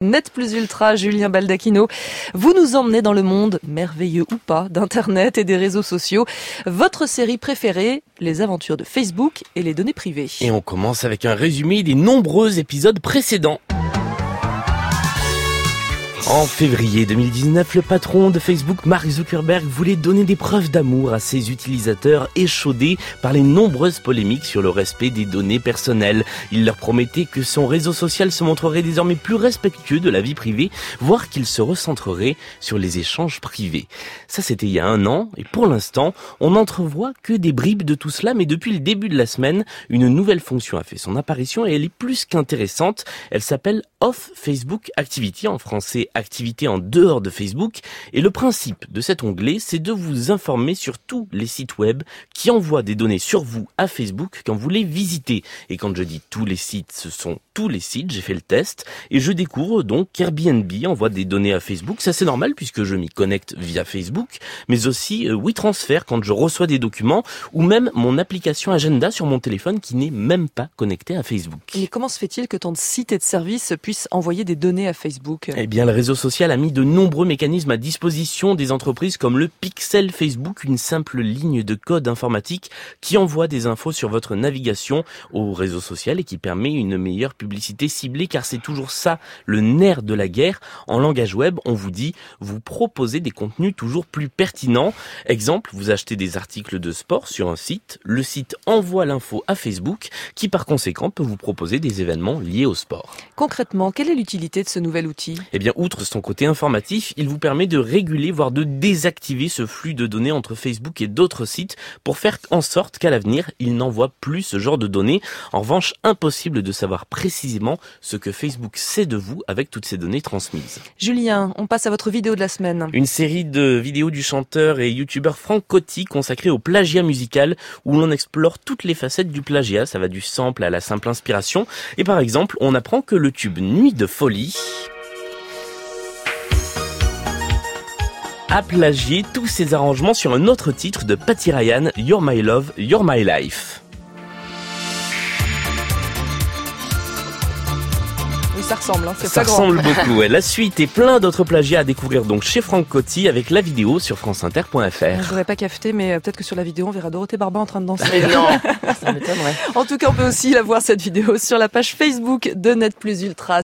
Net Plus Ultra, Julien Baldacchino. Vous nous emmenez dans le monde, merveilleux ou pas, d'Internet et des réseaux sociaux. Votre série préférée, les aventures de Facebook et les données privées. Et on commence avec un résumé des nombreux épisodes précédents. En février 2019, le patron de Facebook, Mark Zuckerberg, voulait donner des preuves d'amour à ses utilisateurs échaudés par les nombreuses polémiques sur le respect des données personnelles. Il leur promettait que son réseau social se montrerait désormais plus respectueux de la vie privée, voire qu'il se recentrerait sur les échanges privés. Ça, c'était il y a 1 an, et pour l'instant, on n'entrevoit que des bribes de tout cela, mais depuis le début de la semaine, une nouvelle fonction a fait son apparition et elle est plus qu'intéressante. Elle s'appelle Off Facebook Activity, en français activité en dehors de Facebook, et le principe de cet onglet, c'est de vous informer sur tous les sites web qui envoient des données sur vous à Facebook quand vous les visitez. Et quand je dis tous les sites, ce sont tous les sites, j'ai fait le test, et je découvre donc qu'Airbnb envoie des données à Facebook. Ça, c'est normal puisque je m'y connecte via Facebook, mais aussi WeTransfer quand je reçois des documents, ou même mon application Agenda sur mon téléphone qui n'est même pas connectée à Facebook. Mais comment se fait-il que tant de sites et de services puissent envoyer des données à Facebook ? Eh bien, le réseau social a mis de nombreux mécanismes à disposition des entreprises comme le Pixel Facebook, une simple ligne de code informatique qui envoie des infos sur votre navigation au réseau social et qui permet une meilleure publicité ciblée, car c'est toujours ça le nerf de la guerre. En langage web, on vous dit, vous proposez des contenus toujours plus pertinents. Exemple, vous achetez des articles de sport sur un site, le site envoie l'info à Facebook qui par conséquent peut vous proposer des événements liés au sport. Concrètement, quelle est l'utilité de ce nouvel outil ? Eh bien, outre son côté informatif, il vous permet de réguler, voire de désactiver ce flux de données entre Facebook et d'autres sites pour faire en sorte qu'à l'avenir, il n'envoie plus ce genre de données. En revanche, impossible de savoir précisément ce que Facebook sait de vous avec toutes ces données transmises. Julien, on passe à votre vidéo de la semaine. Une série de vidéos du chanteur et youtubeur Franck Coty consacrée au plagiat musical où l'on explore toutes les facettes du plagiat. Ça va du sample à la simple inspiration. Et par exemple, on apprend que le tube Nuit de folie a plagié tous ses arrangements sur un autre titre de Patty Ryan, You're My Love, You're My Life. Oui, ça ressemble, c'est ça pas grand. ressemble beaucoup. Ouais. La suite et plein d'autres plagiats à découvrir donc chez Franck Coty avec la vidéo sur franceinter.fr. J'aurais pas cafeté, mais peut-être que sur la vidéo, on verra Dorothée Barba en train de danser. Mais non, ça m'étonnerait. En tout cas, on peut aussi la voir, cette vidéo, sur la page Facebook de Net Plus Ultra.